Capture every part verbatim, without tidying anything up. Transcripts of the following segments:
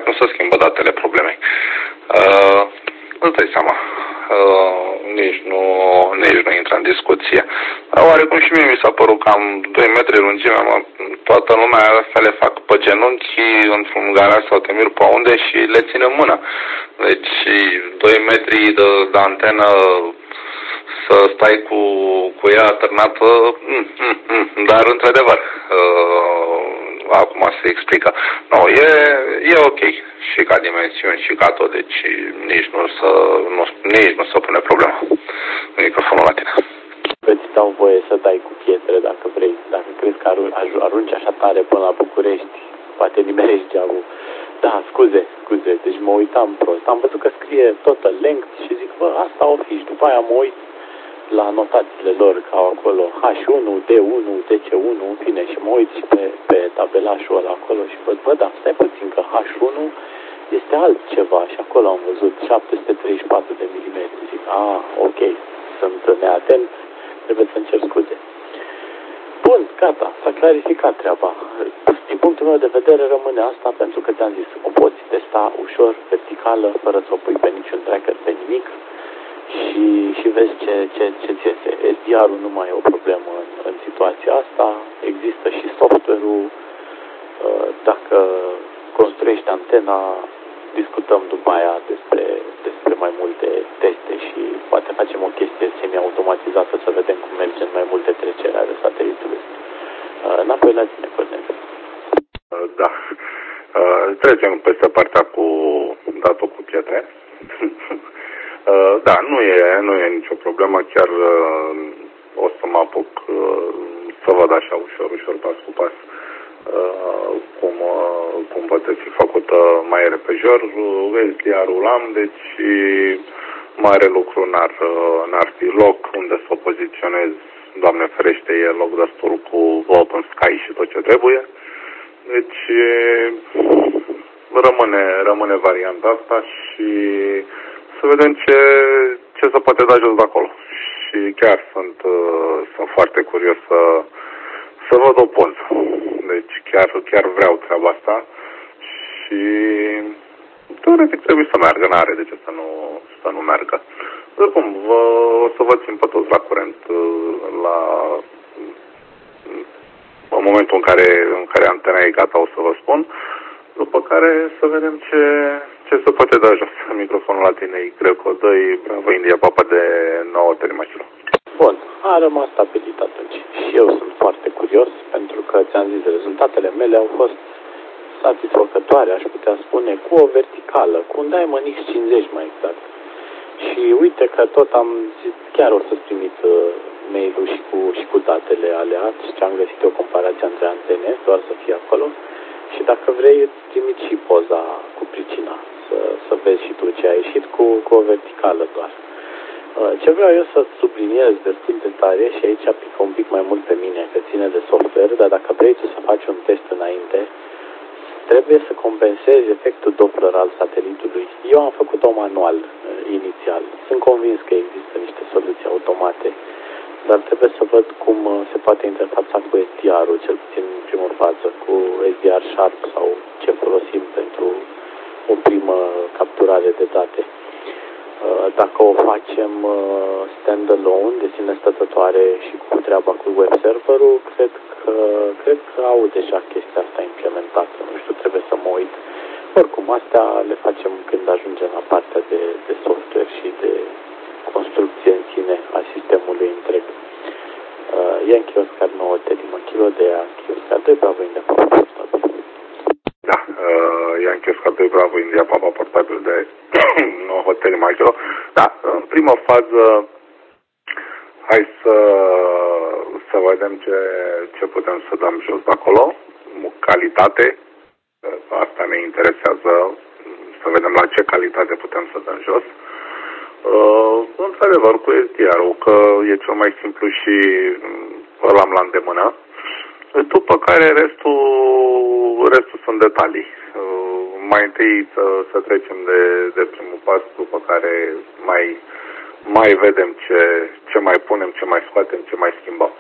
chiar nu se schimbă datele problemei. Uh, îți dai seama. Uh, nici nu, nici nu intră în discuție. Dar oarecum și mie mi s-a părut cam doi metri lungime, mă, toată lumea asta le fac pe genunchi într-un garaj sau te mir pe unde și le ține în mână. Deci doi metri de, de antenă să stai cu, cu ea atârnată, mm, mm, mm, dar într-adevăr, uh, acum se explică. Nu, e, e ok și ca dimensiuni și ca tot, deci nici nu să, nu, nici nu se pune problema. Microfonul la tine. Îți dau voie să dai cu pietre dacă vrei, dacă crezi că arunci așa tare până la București, poate nimerești geamul. Da, scuze, scuze, deci mă uitam prost. Am văzut că scrie total length și zic, bă, asta o fi și după aia mă uit la anotațiile lor, că au acolo H unu, D unu, D C unu, în fine, și mă uit și pe, pe tabelașul ăla acolo și văd, bă, da, stai puțin, că H unu este altceva și acolo am văzut șapte sute treizeci și patru de milimetri. Zic, a, ok, sunt neatent, trebuie să-mi cer scuze. Bun, gata, s-a clarificat treaba. Din punctul meu de vedere rămâne asta pentru că ți-am zis, o poți testa ușor, verticală, fără să o pui pe niciun tracker, pe nimic. Și, și vezi ce, ce, ce ți iese. S D R-ul nu mai e o problemă în, în situația asta. Există și software-ul. Dacă construiești antena, discutăm după aia despre, despre mai multe teste și poate facem o chestie semi-automatizată să vedem cum merge în mai multe treceri ale satelitului. Înapoi la tine, Cornel. Da. Trecem peste partea cu datul cu pietre. Uh, da, nu e, nu e nicio problemă, chiar uh, o să mă apuc uh, să văd așa ușor, ușor, pas cu pas, uh, cum, uh, cum poate fi făcută mai repejor. S D R-ul am, deci mare lucru n-ar, uh, n-ar fi loc unde să o poziționez, Doamne ferește, e loc destul cu Open Sky și tot ce trebuie. Deci rămâne, rămâne varianta asta și să vedem ce, ce se poate da jos de acolo. Și chiar sunt, uh, sunt foarte curios să, să văd o poză. Deci chiar, chiar vreau treaba asta și teoretic trebuie să meargă, n-are de ce să nu, să nu meargă. Oricum, vă, o să vă țin pe toți la curent uh, la, în momentul în care, în care antena e gata, o să vă spun. După care să vedem ce, ce se poate da jos. Microfonul la tine, cred că o dă-i Bravo India Papa de nouă telemachilo. Bun, a rămas stabilit atunci. Și eu sunt foarte curios, pentru că ți-am zis, rezultatele mele au fost satisfăcătoare, aș putea spune, cu o verticală, cu un Diamond X cincizeci mai exact. Și uite că tot am zis, chiar o să-ți trimit uh, mail-ul și cu, și cu datele alea, și am găsit o comparație între antene, doar să fie acolo. Și dacă vrei, îți trimit și poza cu pricina, să, să vezi și tu ce a ieșit cu, cu o verticală doar. Ce vreau eu să subliniez destul de tare, și aici aplică un pic mai mult pe mine, că ține de software, dar dacă vrei tu să faci un test înainte, trebuie să compensezi efectul Doppler al satelitului. Eu am făcut-o manual inițial. Sunt convins că există niște soluții automate, dar trebuie să văd cum se poate interfața cu S D R-ul, cel puțin în primul fază, cu S D R Sharp sau ce folosim pentru o primă capturare de date. Dacă o facem stand-alone, de sine stătătoare și cu treaba cu web serverul, cred că, cred că au deja chestia asta implementată. Nu știu, trebuie să mă uit. Oricum, astea le facem când ajungem la partea de, de software și de construcție în sine a sistemului întreg. Uh, Yankee Oscar nouă telemachilo de Yankee Oscar doi Bravo India Papa portabil. Da, uh, Yankee Oscar doi Bravo India Papa portabil de nouă telemachilo. Da, în prima fază hai să, să vedem ce, ce putem să dăm jos de acolo. Calitate, asta ne interesează, să vedem la ce calitate putem să dăm jos. Uh, într-adevăr, cu S D R-ul, că e cel mai simplu și îl am la îndemână. După care restul, restul sunt detalii. Uh, mai întâi să, să trecem de, de primul pas, după care mai, mai vedem ce, ce mai punem, ce mai scoatem, ce mai schimbăm.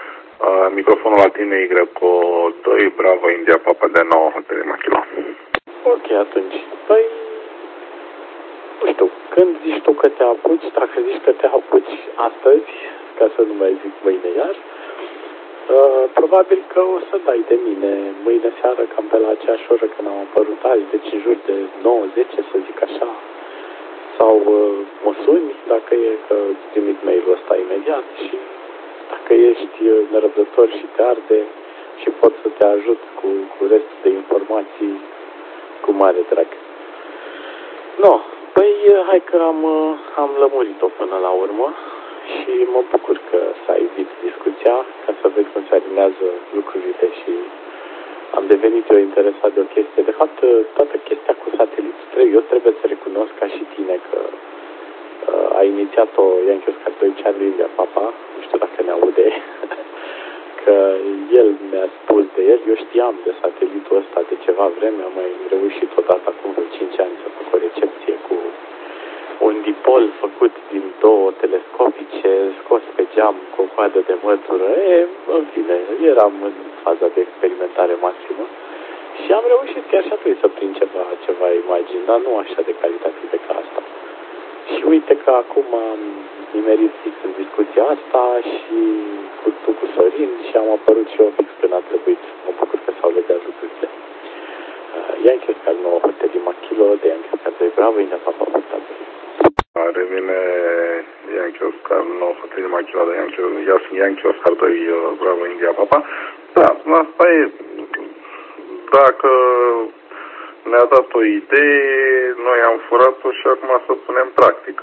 Uh, microfonul la tine, Y doi, Bravo India Papa de nouă telemachilo. Ok, atunci. Păi, nu știu, când zici tu că te apuci, dacă zici că te apuci astăzi, ca să nu mai zic mâine iar, uh, probabil că o să dai de mine mâine seară, cam pe la aceeași oră când am apărut azi, deci în jur de nouă zece, să zic așa, sau uh, mă suni, dacă e că îți trimit mail-ul ăsta imediat și dacă ești nerăbdător și te arde și pot să te ajut cu, cu restul de informații, cu mare drag. No, păi hai că am, am lămurit-o până la urmă și mă bucur că s-a evit discuția, ca să vezi cum se alinează lucrurile și am devenit eu interesat de o chestie. De fapt, toată chestia cu sateliții, eu trebuie să recunosc ca și tine că uh, a inițiat-o Yankee Oscar doi Charlie India Papa, nu știu dacă ne aude, că el mi-a spus de el, eu știam de satelitul ăsta de ceva vreme, am mai reușit odată acum vreo cinci ani să fac o recepție cu un dipol făcut din două telescopice, scos pe geam cu o coadă de mătură, e, în fine, eram în faza de experimentare maximă și am reușit chiar și atunci să prind ceva, ceva imagini, dar nu așa de calitative ca asta. Și uite că acum am nimerit fix în discuția asta și cu tu cu Sorin și am apărut și eu fix când a trebuit. Mă bucur că s-au legat lucrurile. Uh, Yankee Oscar nouă, Hotelima Kilo, de Yankee Oscar doi, Bravo, India Papa, portabil. Revine Yankee Oscar nouă, Hotelima Kilo, de Yankee, Yankee Oscar doi, Bravo, India Papa. Da, asta e. Dacă ne-a dat o idee, noi am furat-o și acum să punem practică.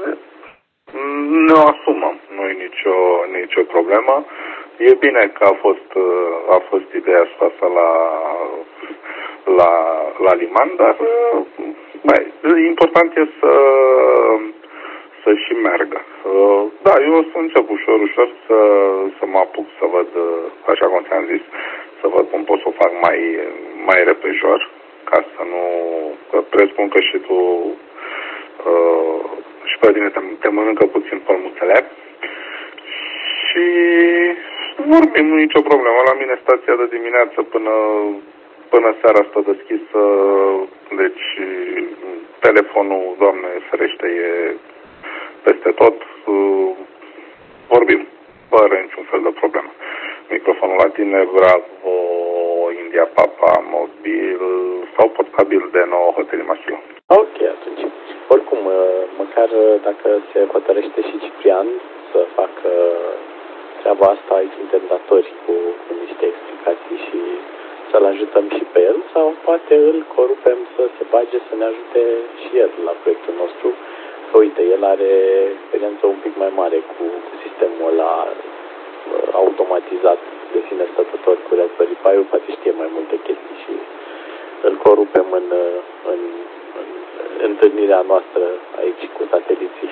Ne o asumăm, nu e nicio, nicio problemă. E bine că a fost, a fost ideea scoasă la, la, la liman, dar mai, important e să, să și meargă. Da, eu o să încep ușor, ușor să, să mă apuc să văd, așa cum ți-am zis, să văd cum pot să o fac mai, mai repejor, ca să nu... Că presupun că și tu uh, și pe tine te, te mănâncă puțin pălmuțele și vorbim, nu nicio problemă. La mine stația de dimineață până, până seara stă deschisă, deci telefonul, Doamne ferește, e peste tot. Uh, vorbim, fără niciun fel de problemă. Microfonul la tine, Bravo, India Papa, mobil sau portabil de nouă, Hotelima Kilo. Ok, atunci. Oricum, măcar dacă se hotărăște și Ciprian să facă treaba asta, îi suntem datori cu, cu niște explicații și să-l ajutăm și pe el sau poate îl corupem să se bage să ne ajute și el la proiectul nostru. Că uite, el are experiență un pic mai mare cu, cu sistemul ăla automatizat de sine stătător cu Raspberry Pi-ul, poate știe mai multe chestii și îl corupem în, în, în întâlnirea noastră aici cu sateliții.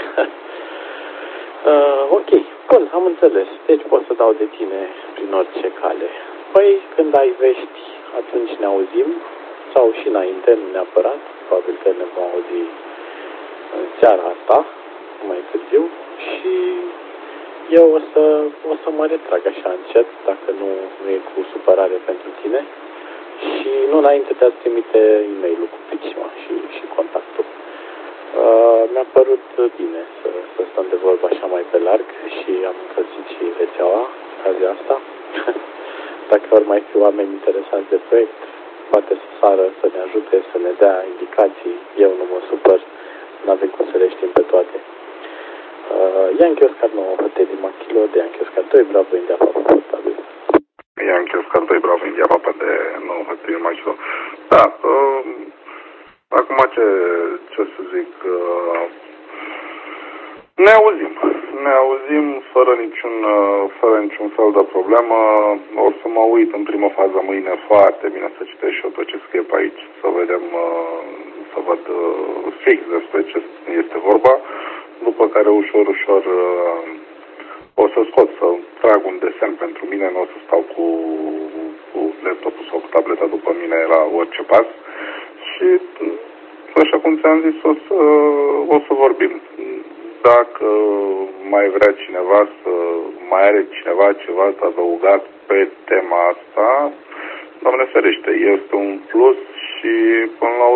uh, ok, bun, am înțeles. Deci pot să dau de tine prin orice cale. Păi, când ai vești, atunci ne auzim, sau și înainte, nu neapărat, probabil că ne vom auzi în seara asta, mai târziu, și eu o să, o să mă retrag așa încet, dacă nu, nu e cu supărare pentru tine. Și nu înainte te-ați trimite e-mail-ul cu pricima și, și contactul. Uh, mi-a părut bine să, să stăm de vorbă așa mai pe larg și am încălzit și rețeaua ocazia asta. Dacă ori mai fi oameni interesați de proiect, poate să sară, să ne ajute, să ne dea indicații. Eu nu mă supăr, n-avem cum să le știm pe toate. Uh, Yankee Oscar nouă, Hotelima Kilo, de Yankee Oscar doi, Bravo, India Papa, portabil. Yankee Oscar doi, Bravo, India Papa, de nouă, Hotelima Kilo. Da, uh, acum ce, ce să zic, uh, ne auzim. Ne auzim fără niciun, uh, fără niciun fel de problemă. O să mă uit în primă fază mâine foarte bine să citesc și eu tot ce scrie pe aici, să vedem, uh, să văd uh, fix despre ce este vorba. După care ușor, ușor uh, o să scot, să trag un desen pentru mine, nu o să stau cu, cu laptopul sau cu tableta după mine la orice pas. Și, așa cum ți-am zis, o să, o să vorbim. Dacă mai vrea cineva să mai are cineva ceva de adăugat pe tema asta, Doamne ferește, este un plus și până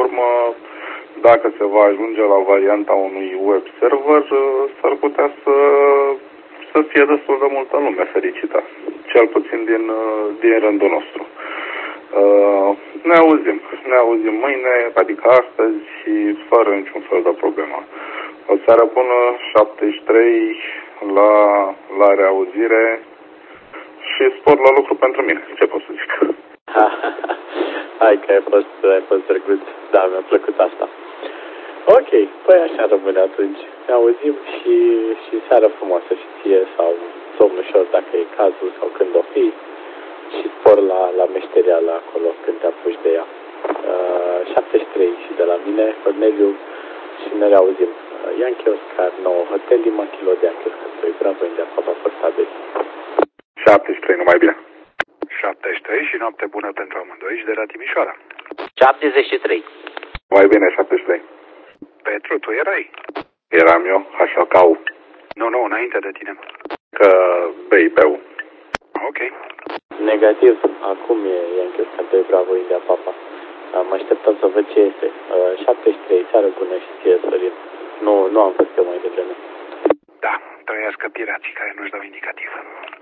urmă, dacă se va ajunge la varianta unui web server, s-ar putea să, să fie destul de multă lume fericită, cel puțin din, din rândul nostru. Ne auzim, ne auzim mâine, adică astăzi, și fără niciun fel de problemă. O seară bună, șaptezeci și trei, la, la reauzire și spor la lucru pentru mine, ce pot să zic. Hai că ai fost, ai fost drăguț, da, mi-a plăcut asta. Ok, păi așa rămâne atunci. Ne auzim și, și seară frumoasă și ție sau somn ușor dacă e cazul sau când o fi. Și spor la, la meșterială acolo când te apuci de ea. Uh, șaptezeci și trei și de la mine, Corneliu, și ne reauzim. Uh, Yankee Oscar nouă, Hotel Lima Kilo de Yankee Oscar doi, Bravo India, Papa Portabil. șaptezeci și trei, numai bine. șaptezeci și trei și noapte bună pentru amândoi și de la Timișoara. șaptezeci și trei. Mai bine, șaptezeci și trei. Petru, tu erai? Eram eu, așa cau. Nu, nu, înainte de tine. Că bei, beu. Ok. Negativ, acum e Yankee Oscar doi, Bravo India, Papa. Mă așteptăm să văd ce este. Uh, șaptezeci și trei, seară bună și ție, Sorin. Nu, nu am fost eu mai devreme. Da, trăiască pirații care nu-și dau indicativ.